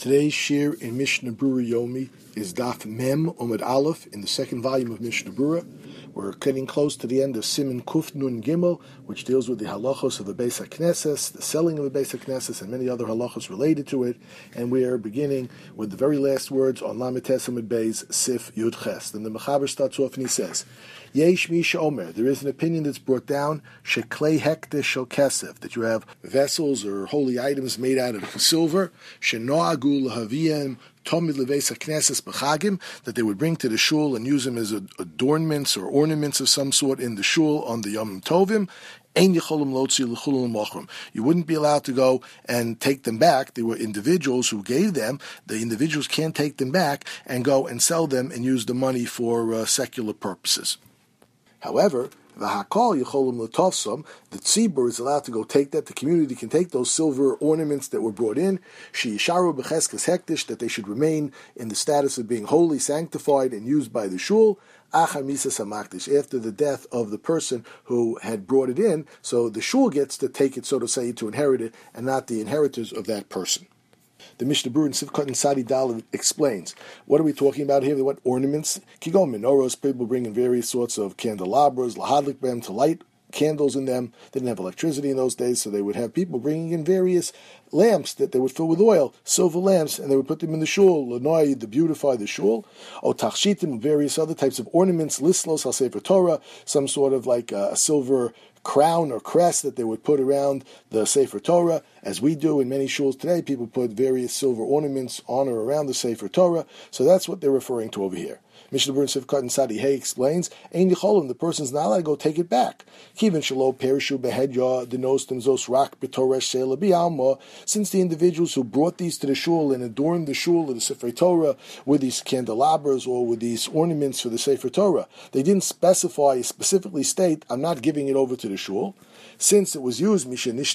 Today's shir in Mishnah Brura Yomi is Daf Mem Omid Aleph in the second volume of Mishnah Brura. We're getting close to the end of Siman Kuf Nun Gimel, which deals with the halachos of the Beis HaKnesses, the selling of the Beis HaKnesses, and many other halachos related to it. And we are beginning with the very last words on Lamed Tes Amud Beis Sif Yud Ches. Then the Mechaber starts off and he says, Yesh Misha Omer, there is an opinion that's brought down, Sheklei Hekdesh Shel Kesef, that you have vessels or holy items made out of silver, Shenoagu Lahaviyim Tomid Leveis HaKnesses B'chagim, that they would bring to the shul and use them as adornments or ornaments of some sort in the shul on the Yom Tovim. You wouldn't be allowed to go and take them back. There were individuals who gave them. The individuals can't take them back and go and sell them and use the money for secular purposes. However, the tzibur is allowed to go take that. The community can take those silver ornaments that were brought in, that they should remain in the status of being holy, sanctified, and used by the shul, after the death of the person who had brought it in. So the shul gets to take it, so to say, to inherit it, and not the inheritors of that person. The Mishnah Brura in Sivkot and Sadi Daled explains, what are we talking about here? What ornaments? Kigon menorahs, people bring in various sorts of candelabras, lahadlik bem, to light candles in them. They didn't have electricity in those days, so they would have people bringing in various lamps that they would fill with oil, silver lamps, and they would put them in the shul, lanoi, to beautify the shul, o tachshitim, various other types of ornaments, lislos, al sefer Torah, some sort of like a silver crown or crest that they would put around the Sefer Torah, as we do in many shuls today. People put various silver ornaments on or around the Sefer Torah, so that's what they're referring to over here. Mishnah Brura Sivkot and Sadi Hay explains, Ein Yicholim, the person's not allowed to go take it back. Kivin Shalo Perishu Behedya Denostim Zos Rak B'Toresh Sheila B'Alma, since the individuals who brought these to the shul and adorned the shul of the Sefer Torah with these candelabras or with these ornaments for the Sefer Torah, they didn't specifically state, I'm not giving it over to the shul. Since it was used, since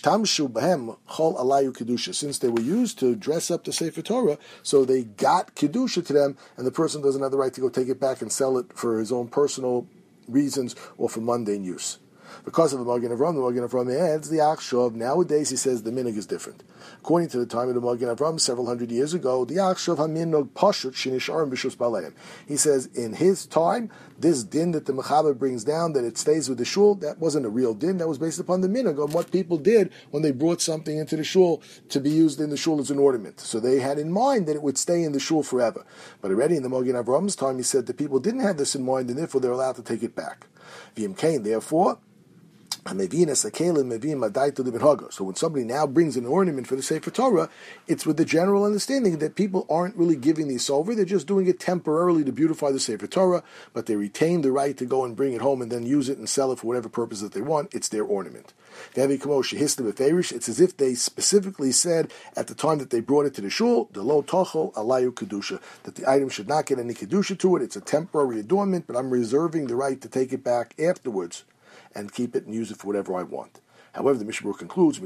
they were used to dress up the Sefer Torah, so they got Kedusha to them, and the person doesn't have the right to go take it back and sell it for his own personal reasons or for mundane use. Because of the Magen Avraham adds the Achshav. Nowadays, he says the minog is different. According to the time of the Magen Avraham, several hundred years ago, the Achshav haminog pashut shinishar b'shus baleim. He says in his time, this din that the Mechaber brings down, that it stays with the shul, that wasn't a real din. That was based upon the minog of what people did when they brought something into the shul to be used in the shul as an ornament. So they had in mind that it would stay in the shul forever. But already in the Magen Avraham's time, he said that people didn't have this in mind, and therefore they're allowed to take it back. Therefore, so when somebody now brings an ornament for the Sefer Torah, it's with the general understanding that people aren't really giving these over, they're just doing it temporarily to beautify the Sefer Torah, but they retain the right to go and bring it home and then use it and sell it for whatever purpose that they want. It's their ornament. It's as if they specifically said at the time that they brought it to the shul, that the item should not get any kedusha to it. It's a temporary adornment, but I'm reserving the right to take it back afterwards and keep it and use it for whatever I want. However, the Mishnah Brura concludes,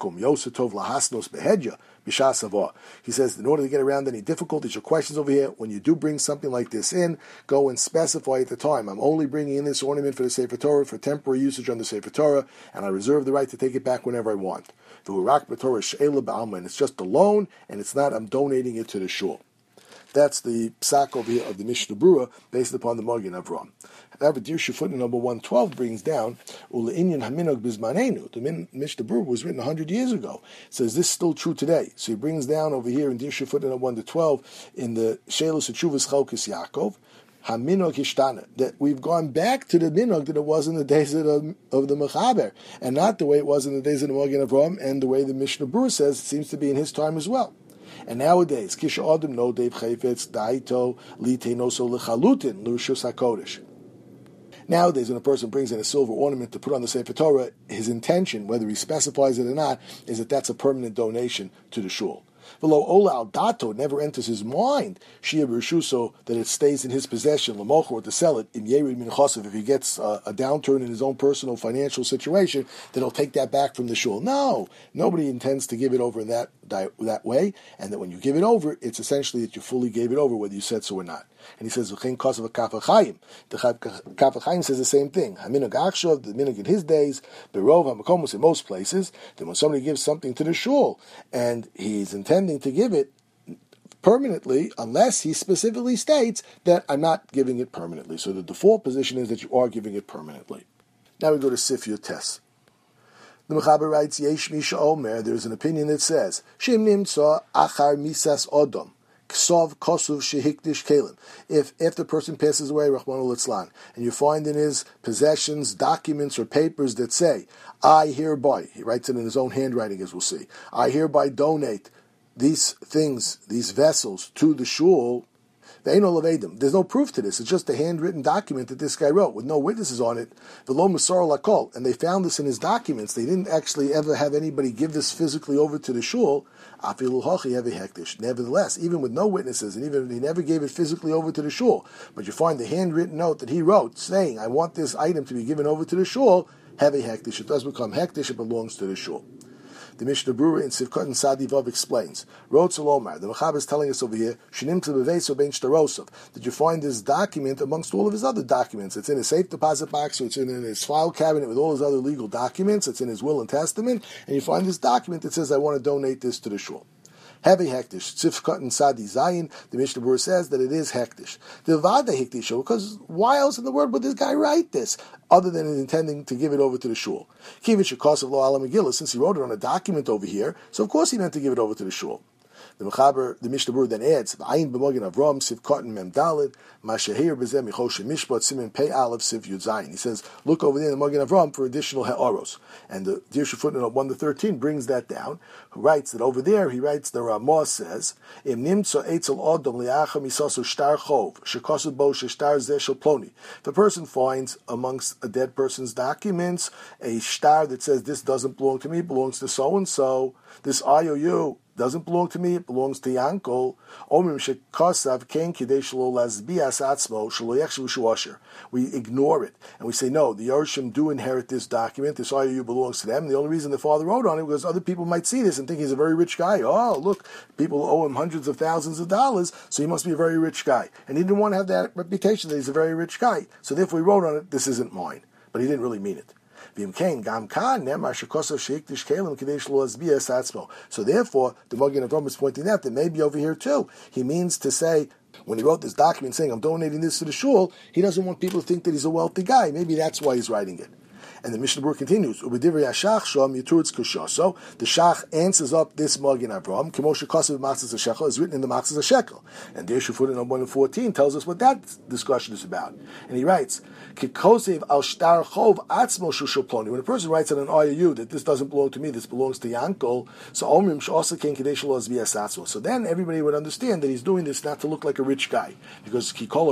he says, in order to get around any difficulties or questions over here, when you do bring something like this in, go and specify at the time, I'm only bringing in this ornament for the Sefer Torah, for temporary usage on the Sefer Torah, and I reserve the right to take it back whenever I want. And it's just a loan, and it's not, I'm donating it to the shul. That's the psak over here of the Mishnah Brura based upon the Magen Avraham. However, Dirshu footnote number 112 brings down Ule'inyan Haminog Bizmanenu. The Mishnah Brura was written 100 years ago. It says this is still true today. So he brings down over here in Dirshu footnote number 1 to 12 in the Shelos Tshuvas Chalkis Yaakov. Haminog Hishtana, that we've gone back to the minog that it was in the days of the Mechaber, and not the way it was in the days of the Magen Avraham, and the way the Mishnah Brura says it seems to be in his time as well. And nowadays, Kisha Adam no Dave Chayfetz Daito Litenoso Lechalutin Lushus HaKodesh. Nowadays, when a person brings in a silver ornament to put on the Sefer Torah, his intention, whether he specifies it or not, is that that's a permanent donation to the shul. Below Ola al Dato, never enters his mind, Shia B'Rishuso, that it stays in his possession, Lamoch, or to sell it, in Yerid Min Chosav, if he gets a downturn in his own personal financial situation, then he'll take that back from the shul. No, nobody intends to give it over in that way, and that when you give it over, it's essentially that you fully gave it over, whether you said so or not. And he says, V'chein Kosav Kaf HaChaim. The Kaf HaChaim says the same thing. Haminog Akshav, the minog in his days, Berov HaMakomos in most places, then when somebody gives something to the shul, and he's intending to give it permanently unless he specifically states that I'm not giving it permanently. So the default position is that you are giving it permanently. Now we go to Sif Yotes. The Mechaber writes, Yesh Misha Omer, there's an opinion that says, Shim Nimtza Achar Misas Odom, Ksov Kosuv Shehikdish Kalim. If after a person passes away, Rahman al-Itzlan, and you find in his possessions documents or papers that say, I hereby, he writes it in his own handwriting as we'll see, I hereby donate these things, these vessels to the shul, there's no proof to this. It's just a handwritten document that this guy wrote with no witnesses on it. V'lo Musar Lakol, and they found this in his documents. They didn't actually ever have anybody give this physically over to the shul. Nevertheless, even with no witnesses, and even if he never gave it physically over to the shul, but you find the handwritten note that he wrote saying, I want this item to be given over to the shul, have a hektish. It does become hektish, it belongs to the shul. The Mishnah Berurah in Sivkot and Sadi Vav explains, Rod Salomar, the Mechaber is telling us over here, that you find this document amongst all of his other documents. It's in his safe deposit box, or it's in his file cabinet with all his other legal documents, it's in his will and testament, and you find this document that says, I want to donate this to the shul. Heavy hektish. Tzifkat and Sadi Zayin, the Mishnah Berurah says that it is hektish. The Vada hektish, because why else in the world would this guy write this, other than intending to give it over to the shul? Kivich Shekos of Lo Ala Megillah, since he wrote it on a document over here, so of course he meant to give it over to the shul. The Mechaber, the Mishnah Berurah then adds, V'ayin b'mogin Avram, Sivkot and Mem Dalid, Mashahir b'zeh michoshe mishpat, Simen Pei Aleph, Siv Yud Zayin. He says, look over there in the Mogin Avram for additional ha'oros. And the Dirshu footnote 1-13 brings that down, who writes that over there, he writes, the Ramah says, Im nimtzo eitzel odom li'acha misasu shtar chov, shekosu bo shtar zeh shel ploni. If a person finds amongst a dead person's documents a shtar that says, this doesn't belong to me, it belongs to so-and-so, this IOU doesn't belong to me, it belongs to Yankel. We ignore it, and we say, no, the Yorshim do inherit this document, this IOU belongs to them. The only reason the father wrote on it was other people might see this and think he's a very rich guy. Oh, look, people owe him hundreds of thousands of dollars, so he must be a very rich guy. And he didn't want to have that reputation that he's a very rich guy. So therefore he wrote on it, this isn't mine. But he didn't really mean it. So therefore, the Magen Avraham is pointing out that maybe over here too, he means to say, when he wrote this document saying, I'm donating this to the shul, he doesn't want people to think that he's a wealthy guy. Maybe that's why he's writing it. And the Mishnah Berurah continues, so the Shach answers up this Magen Avraham, is written in the Matzos HaShekel. And the Dirshu footnote 1-14 tells us what that discussion is about. And he writes, when a person writes on an IOU that this doesn't belong to me, this belongs to Yankel, so then everybody would understand that he's doing this not to look like a rich guy. Because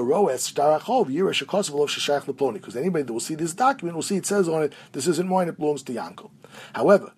anybody that will see this document will see it says on it, this isn't mine, it belongs to Yankel. However,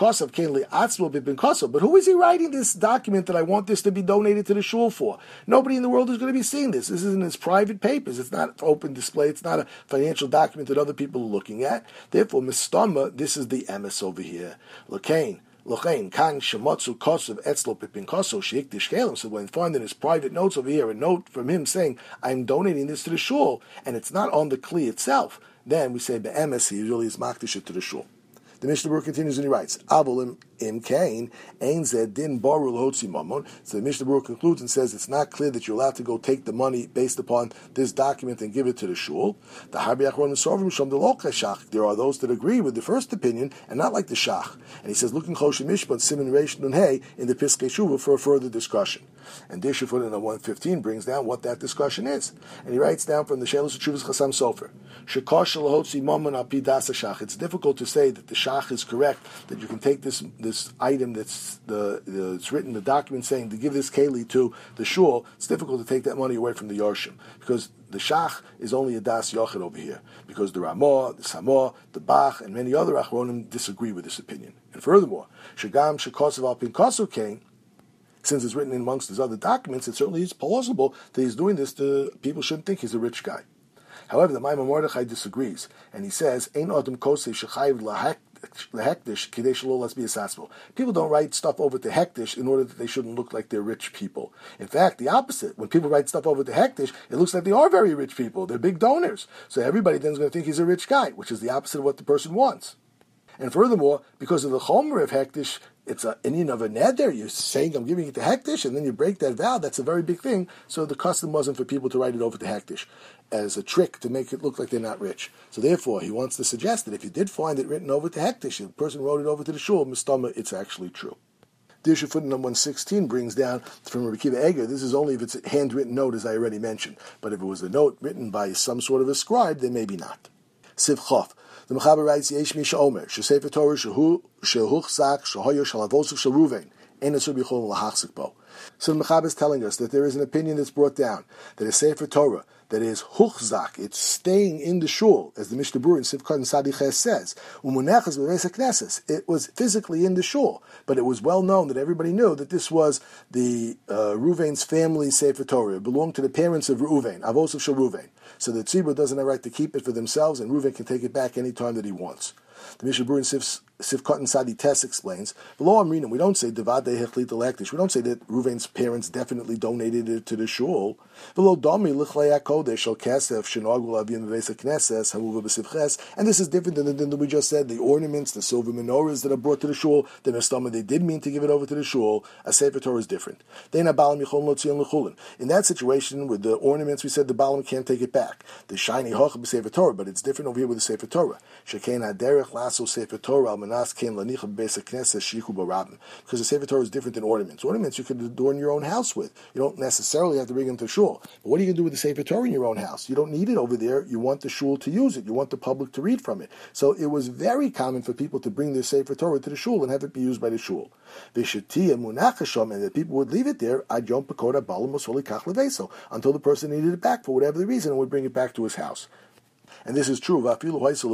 but who is he writing this document that I want this to be donated to the shul for? Nobody in the world is going to be seeing this. This isn't his private papers. It's not open display. It's not a financial document that other people are looking at. Therefore, Mistama, this is the emes over here. Lokain, kan shematzu kosev etzlo pipin koso sheikdish kelim. So when finding his private notes over here, a note from him saying, I'm donating this to the shul, and it's not on the kli itself, then we say be'emes, he usually is makdish to the shul. The Mishnah Berurah continues and he writes, Abul im kain ein zed din baru l'hotzi mamon. So the Mishnah Berurah concludes and says it's not clear that you're allowed to go take the money based upon this document and give it to the shul. There are those that agree with the first opinion and not like the shach. And he says, looking choshim mishpat simin reish nun hey in the Piskei Shuvah for a further discussion. And Dirshu footnote 115 brings down what that discussion is. And he writes down from the Shelos Tshuvas Chassam Sofer, Shekosh l'hotzi mamon al pi das shach. It's difficult to say that the shach is correct, that you can take this item that's it's written, the document saying to give this keli to the shul. It's difficult to take that money away from the Yorshim, because the shach is only a das yochid over here, because the Ramah, the Samah, the Bach, and many other achronim disagree with this opinion. And furthermore, Shagam shekosav al pinkasu kain, since it's written amongst his other documents, it certainly is plausible that he's doing this to people shouldn't think he's a rich guy. However, the Maimon Mordechai disagrees, and he says, "Ein adam kosei shechayiv lahektish kidei shelo lasbi asasbo." People don't write stuff over to hektish in order that they shouldn't look like they're rich people. In fact, the opposite. When people write stuff over to hektish, it looks like they are very rich people. They're big donors. So everybody then is going to think he's a rich guy, which is the opposite of what the person wants. And furthermore, because of the chomer of hektish, it's an Indian of a neder. You're saying I'm giving it to Hektish, and then you break that vow. That's a very big thing. So the custom wasn't for people to write it over to Hektish as a trick to make it look like they're not rich. So therefore, he wants to suggest that if you did find it written over to Hektish, the person wrote it over to the shul, mistama, it's actually true. Dirshu footnote 116 brings down from Rabbi Akiva Eger, this is only if it's a handwritten note, as I already mentioned. But if it was a note written by some sort of a scribe, then maybe not. Siv Chof. The Mechaber writes, Yesh Misha Omer, Shesefer Torah Shehuchzak Shehoyer Shalavosuk Sheruvein, Ein Asur B'Chol Lahachzik Bo. So the Mechaber is telling us that there is an opinion that's brought down, that a Sefer Torah that is huchzak, it's staying in the shul, as the Mishnah Berurah in Sivkot and Sadiches says, umunechas b'beis hakneses. It was physically in the shul, but it was well known that everybody knew that this was the Reuven's family Sefer Torah. It belonged to the parents of Reuven, Avos of Reuven. So the tzibur doesn't have a right to keep it for themselves, and Reuven can take it back any time that he wants. The Mishnah Berurah in Sivkot and Sadi Tes explains, V'lo amrinim, we don't say Devadei Hechlit Elektish. We don't say that Reuven's parents definitely donated it to the shul. V'lo Domi Lichlei HaKodesh Shel Kesef Shenogul Avim Beveis HaKnesses Hamuva B'Sivches. And this is different than we just said. The ornaments, the silver menorahs that are brought to the shul, the Nestama, they did mean to give it over to the shul. A Sefer Torah is different. In that situation with the ornaments, we said the Balam can't take it back. The shiny Hoch B'Sefer Torah, but it's different over here with the Sefer Torah. Shekein HaDerech Lasso Sefer Torah because the Sefer Torah is different than ornaments. Ornaments you could adorn your own house with. You don't necessarily have to bring them to shul. But what are you going to do with the Sefer Torah in your own house? You don't need it over there. You want the shul to use it. You want the public to read from it. So it was very common for people to bring their Sefer Torah to the shul and have it be used by the shul. And that people would leave it there until the person needed it back for whatever the reason and would bring it back to his house. And this is true. And even if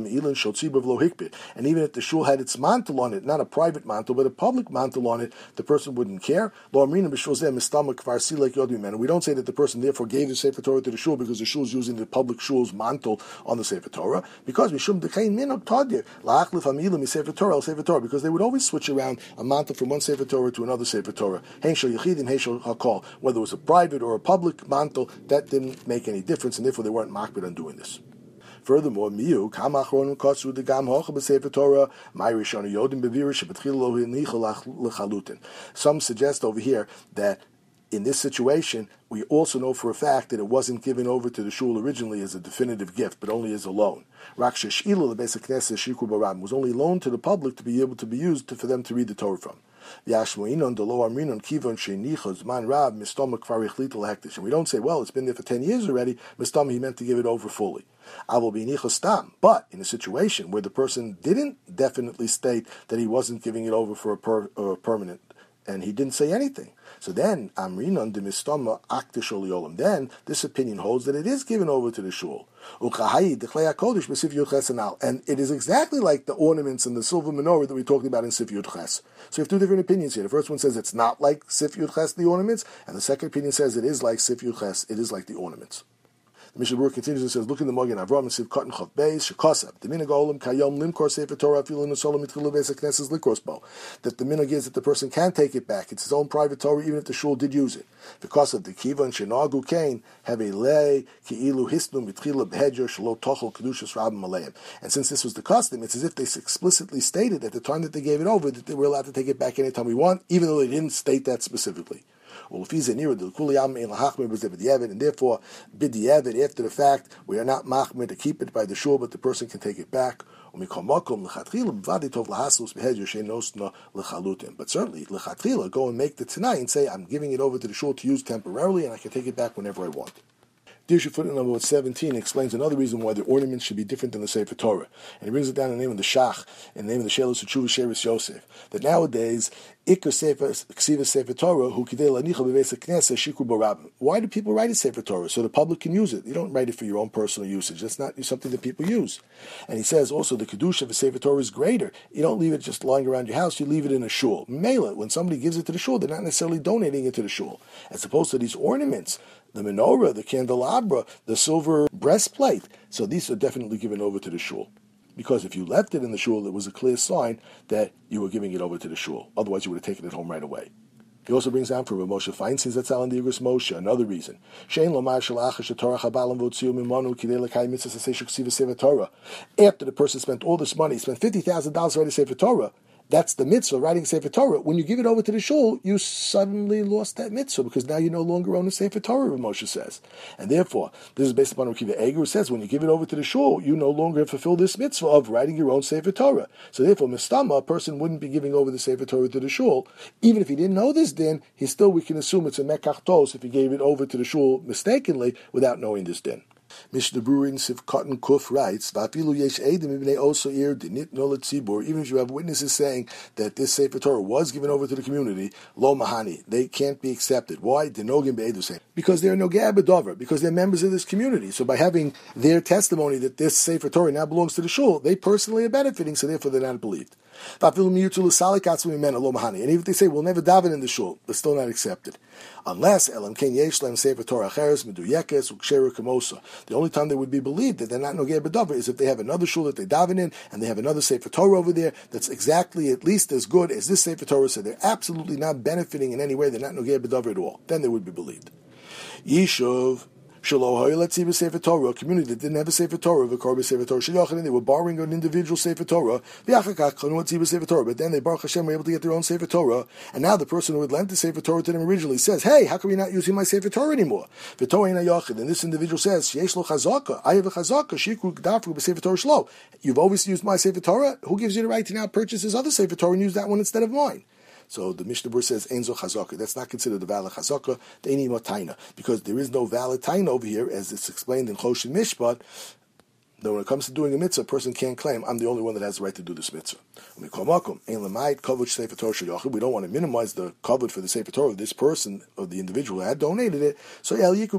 the shul had its mantle on it, not a private mantle, but a public mantle on it, the person wouldn't care. And we don't say that the person therefore gave the Sefer Torah to the shul because the shul is using the public shul's mantle on the Sefer Torah, because because they would always switch around a mantle from one Sefer Torah to another Sefer Torah. Whether it was a private or a public mantle, that didn't make any difference, and therefore they weren't makbid on doing this. Furthermore, some suggest over here that in this situation, we also know for a fact that it wasn't given over to the shul originally as a definitive gift, but only as a loan. It was only loaned to the public to be able to be used for them to read the Torah from. And we don't say, well, it's been there for 10 years already, Mistam, he meant to give it over fully. But in a situation where the person didn't definitely state that he wasn't giving it over for a permanent, and he didn't say anything, so then Amrinon de Mistama Aktishol Yolam. Then this opinion holds that it is given over to the shul. And it is exactly like the ornaments and the silver menorah that we talked about in Sif Yud Ches. So we have two different opinions here. The first one says it's not like Sif Yud Ches, the ornaments, and the second opinion says it is like Sif Yud Ches, it is like the ornaments. The Mishnah Berurah continues and says, look in the Magen Avraham and Siv Cotton Chav Beis Shekosav the minhag olam kayom limkor Sefer Torah afilu nesolam mitchilu beis hakneses likros bo, that the minhag is that the person can take it back. It's his own private Torah even if the shul did use it. Because of the kiva and shenagu kain have a lei ki'ilu hisnu mitchilu behedger shelo tochel kedushas rabbim aleim. And since this was the custom, it's as if they explicitly stated at the time that they gave it over that they were allowed to take it back anytime we want, even though they didn't state that specifically. And therefore, b'di'evet, after the fact, we are not machmir to keep it by the shul, but the person can take it back. But certainly, lechatchila, go and make the tanai and say, I'm giving it over to the shul to use temporarily, and I can take it back whenever I want. Dirshu footnote number 17 explains another reason why the ornaments should be different than the Sefer Torah. And he brings it down in the name of the Shach, in the name of the Shelos Tshuva Sheris Yosef, that nowadays, Iker Sefer Ksiva Sefer Torah, who kidei lanicha beveis hakneses shikru barabim. Why do people write a Sefer Torah? So the public can use it. You don't write it for your own personal usage. That's not something that people use. And he says also the Kedusha of a Sefer Torah is greater. You don't leave it just lying around your house, you leave it in a shul. Mela, when somebody gives it to the shul, they're not necessarily donating it to the shul. As opposed to these ornaments, the menorah, the candelabra, the silver breastplate. So these are definitely given over to the shul. Because if you left it in the shul, it was a clear sign that you were giving it over to the shul. Otherwise, you would have taken it home right away. He also brings down from Moshe Feinstein Zatzal and the Igros Moshe another reason. After the person spent all this money, spent $50,000 to write a Sefer Torah, That's the mitzvah, writing Sefer Torah. When you give it over to the shul, you suddenly lost that mitzvah because now you no longer own a Sefer Torah, Moshe says. And therefore, this is based upon Rabbi Akiva Eiger, who says when you give it over to the shul, you no longer fulfill this mitzvah of writing your own Sefer Torah. So therefore, mistama, a person wouldn't be giving over the Sefer Torah to the shul. Even if he didn't know this din, we can assume it's a mekach tos if he gave it over to the shul mistakenly without knowing this din. Mishnah Berurah in Sivkatan Kuf writes, even if you have witnesses saying that this Sefer Torah was given over to the community, lo mahani, they can't be accepted. Why? Because they're nogeh b'dover, because they're members of this community. So by having their testimony that this Sefer Torah now belongs to the shul, they personally are benefiting, so therefore they're not believed. And even if they say we'll never daven in the shul, they're still not accepted. Unless the only time they would be believed that they're not nogeh b'davar is if they have another shul that they daven in and they have another Sefer Torah over there that's exactly at least as good as this Sefer Torah, so they're absolutely not benefiting in any way, they're not nogeh b'davar at all. Then they would be believed. Yishuv Sefer Torah, a community that didn't have a Sefer Torah, they were borrowing an individual Sefer Torah, but then they, Baruch Hashem, were able to get their own Sefer Torah, and now the person who had lent the Sefer Torah to them originally says, hey, how come you're not using my Sefer Torah anymore? And this individual says, I have a chazaka, you've always used my Sefer Torah, who gives you the right to now purchase his other Sefer Torah and use that one instead of mine? So the Mishnah Berurah says, Ein zo chazaka. That's not considered a valid chazaka, deini motaina, because there is no valid taina over here, as it's explained in Choshen Mishpat. Though when it comes to doing a mitzvah, a person can't claim, I'm the only one that has the right to do this mitzvah. We don't want to minimize the kavod for the Sefer Torah of this person, of the individual that had donated it. So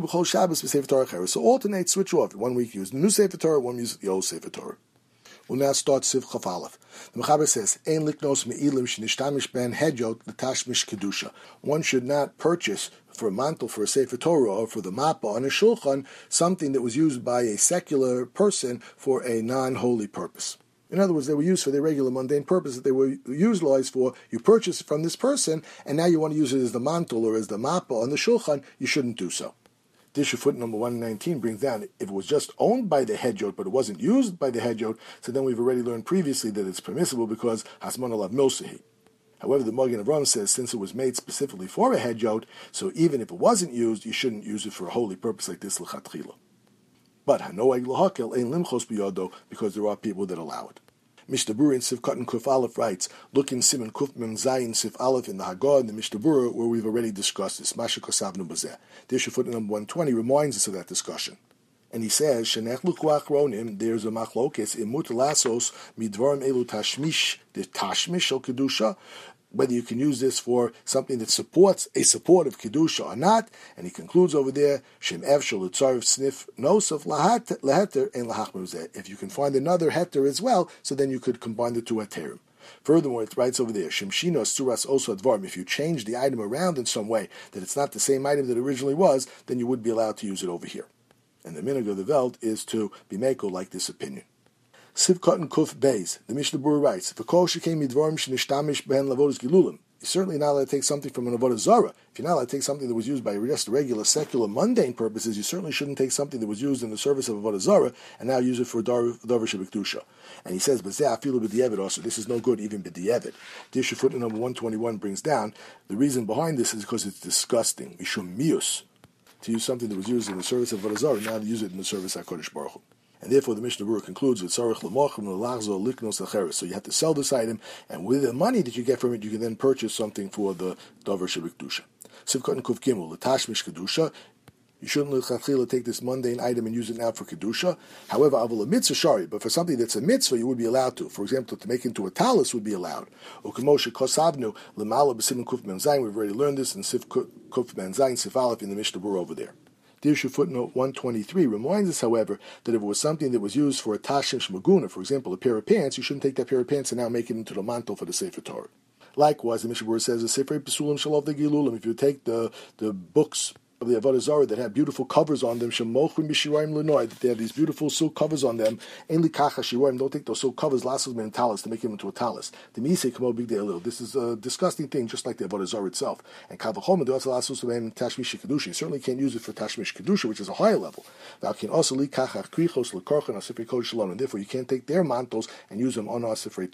alternate, switch off. 1 week use the new Sefer Torah, 1 week use the old Sefer Torah. We'll now start Siv Chaf Aleph. The Mechaber says, "Ein liknos me'ilim shenishtamesh ben hedjot l'tashmish kedusha." One should not purchase for a mantle, for a Sefer Torah, or for the mappa on a shulchan, something that was used by a secular person for a non-holy purpose. In other words, they were used for their regular mundane purpose that they were utilized for. You purchase it from this person, and now you want to use it as the mantle or as the mappa on the shulchan, you shouldn't do so. Disha foot number 119 brings down, if it was just owned by the hedjot, but it wasn't used by the hedjot, so then we've already learned previously that it's permissible because hasman alav milsahi. However, the Magen Avraham says since it was made specifically for a hedjot, so even if it wasn't used, you shouldn't use it for a holy purpose like this l'chatchila. But hanoeg l'hakel ein limchos biyodo, because there are people that allow it. Mishnah Berurah in Sivkatan Kuf Aleph writes, look in Siman Kuf Mem Zayin Sif Aleph in the Haggadah in the Mishnah Berurah, where we've already discussed this. Masha Kosavnu Bazeh. The issue footnote number 120 reminds us of that discussion. And he says, Shenech Lukuach Ronim, there's a machlokes, imut lasos midvarim elu tashmish, the tashmish al kedusha, whether you can use this for something that supports a support of Kedusha or not. And he concludes over there, Shem Ev Shalutzarv Snif Nosov Laheter and Lahachmuzeh. If you can find another heter as well, so then you could combine the two heterim. Furthermore, it writes over there, Shemshino Suras Oso Advarim. If you change the item around in some way, that it's not the same item that it originally was, then you would be allowed to use it over here. And the minhag of the Welt is to be meko like this opinion. Sivkatan Kuf Beis, the Mishnah Berurah writes, V'kol shekei midvarim shenishtamish behen lavodas gilulim. You're certainly not allowed to take something from an avodah zarah. If you're not allowed to take something that was used by just regular, secular, mundane purposes, you certainly shouldn't take something that was used in the service of avodah zarah and now use it for davar shebekdusha. And he says, "B'zeh afilu b'di'evet also. This is no good even b'di'evet." The issue footnote number 121 brings down the reason behind this is because it's disgusting. Mishum mius, to use something that was used in the service of avodah zarah, now to use it in the service of HaKadosh Baruch Hu. And therefore, the Mishnah Berurah concludes with Tzarich l'mochim l'lachzo liknos l'acheres. So you have to sell this item, and with the money that you get from it, you can then purchase something for the davar shebekdusha. Sivkatan Kuf Gimel l'tashmish kedusha. You shouldn't l'chachila take this mundane item and use it now for kedusha. However, avol a mitzvah shari, but for something that's a mitzvah, you would be allowed to. For example, to make into a talis would be allowed. Ukemoshe kosavnu l'mala b'simin kuf men zayin. We've already learned this in Sif Kuf men zayin Sif Aleph in the Mishnah Berurah over there. The issue footnote 123 reminds us, however, that if it was something that was used for a tashim shmaguna, for example, a pair of pants, you shouldn't take that pair of pants and now make it into the mantle for the Sefer Torah. Likewise, the Mishnah Berurah says, "A Sefer Pesulim Shalov the Gilulim." If you take the books of the Avodah Zarah that have beautiful covers on them, Shemochim b'shiraim l'noy, that they have these beautiful silk covers on them, Ein likacha shiraim, don't take those silk covers, lasos men talis, to make them into a talis. The Misei kamo big deal. This is a disgusting thing, just like the Avodah Zarah itself. And kavachom do also lasos men tashmish kedusha. You certainly can't use it for tashmish kedusha, which is a higher level. Thou can also likacha krichos l'korchan asifrei kodesh shalom, and therefore you can't take their mantles and use them on our Sifrei Torah.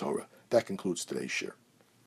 That concludes today's shir.